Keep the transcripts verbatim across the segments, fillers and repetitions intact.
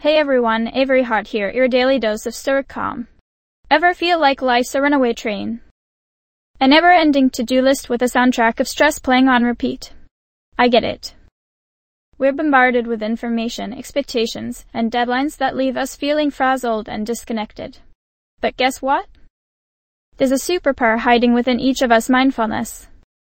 Hey everyone, Avery Hart here, your daily dose of stoic calm. Ever feel like life's a runaway train? A never-ending to-do list with a soundtrack of stress playing on repeat. I get it. We're bombarded with information, expectations, and deadlines that leave us feeling frazzled and disconnected. But guess what? There's a superpower hiding within each of us: mindfulness.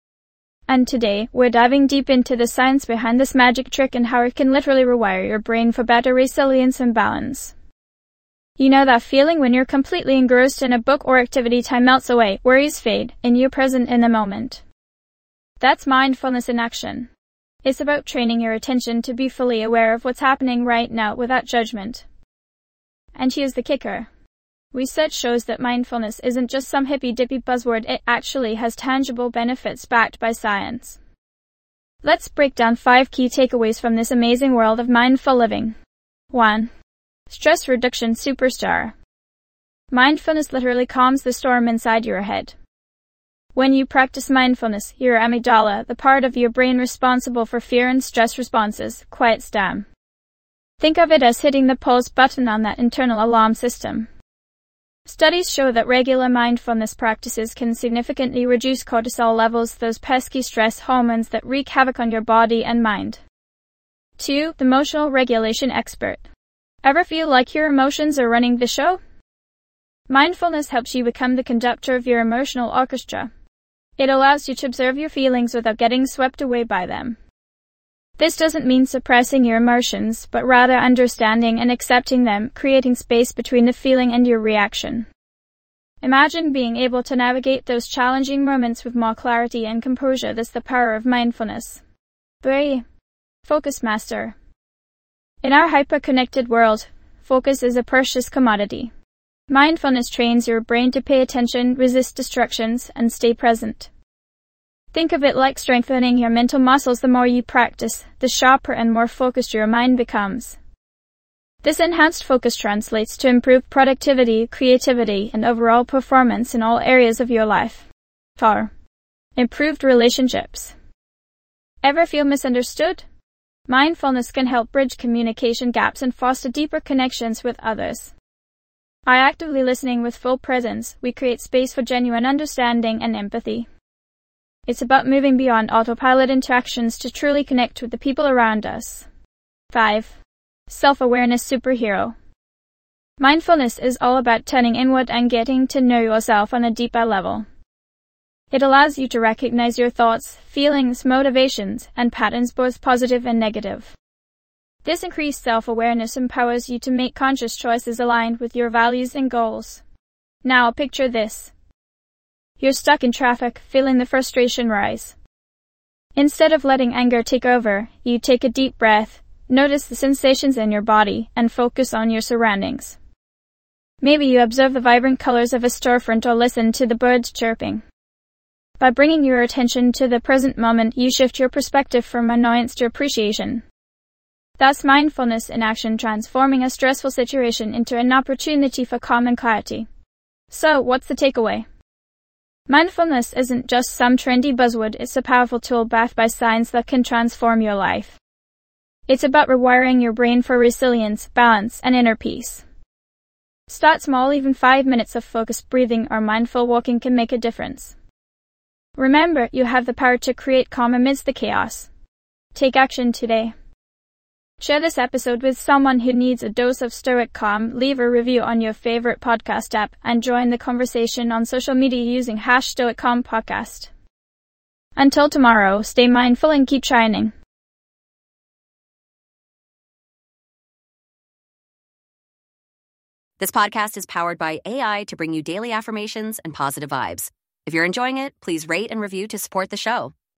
And today, we're diving deep into the science behind this magic trick and how it can literally rewire your brain for better resilience and balance. You know that feeling when you're completely engrossed in a book or activity, time melts away, worries fade, and you're present in the moment? That's mindfulness in action. It's about training your attention to be fully aware of what's happening right now without judgment. And here's the kicker. Research shows that mindfulness isn't just some hippy-dippy buzzword, it actually has tangible benefits backed by science. Let's break down five key takeaways from this amazing world of mindful living. one. Stress reduction superstar. Mindfulness literally calms the storm inside your head. When you practice mindfulness, your amygdala, the part of your brain responsible for fear and stress responses, quiets down. Think of it as hitting the pause button on that internal alarm system. Studies show that regular mindfulness practices can significantly reduce cortisol levels, those pesky stress hormones that wreak havoc on your body and mind. two. The emotional regulation expert. Ever feel like your emotions are running the show? Mindfulness helps you become the conductor of your emotional orchestra. It allows you to observe your feelings without getting swept away by them. This doesn't mean suppressing your emotions, but rather understanding and accepting them, creating space between the feeling and your reaction. Imagine being able to navigate those challenging moments with more clarity and composure. That's the power of mindfulness. three. Focus master. In our hyper-connected world, focus is a precious commodity. Mindfulness trains your brain to pay attention, resist distractions, and stay present. Think of it like strengthening your mental muscles. The more you practice, the sharper and more focused your mind becomes. This enhanced focus translates to improved productivity, creativity, and overall performance in all areas of your life. four. Improved relationships. Ever feel misunderstood? Mindfulness can help bridge communication gaps and foster deeper connections with others. By actively listening with full presence, we create space for genuine understanding and empathy. It's about moving beyond autopilot interactions to truly connect with the people around us. five. Self-awareness superhero. Mindfulness is all about turning inward and getting to know yourself on a deeper level. It allows you to recognize your thoughts, feelings, motivations, and patterns, both positive and negative. This increased self-awareness empowers you to make conscious choices aligned with your values and goals. Now picture this. You're stuck in traffic, feeling the frustration rise. Instead of letting anger take over, you take a deep breath, notice the sensations in your body, and focus on your surroundings. Maybe you observe the vibrant colors of a storefront or listen to the birds chirping. By bringing your attention to the present moment, you shift your perspective from annoyance to appreciation. That's mindfulness in action, transforming a stressful situation into an opportunity for calm and clarity. So, what's the takeaway? Mindfulness isn't just some trendy buzzword, it's a powerful tool backed by science that can transform your life. It's about rewiring your brain for resilience, balance, and inner peace. Start small. Even five minutes of focused breathing or mindful walking can make a difference. Remember, you have the power to create calm amidst the chaos. Take action today. Share this episode with someone who needs a dose of stoic calm, leave a review on your favorite podcast app, and join the conversation on social media using hash stoiccalmpodcast. Until tomorrow, stay mindful and keep shining. This podcast is powered by A I to bring you daily affirmations and positive vibes. If you're enjoying it, please rate and review to support the show.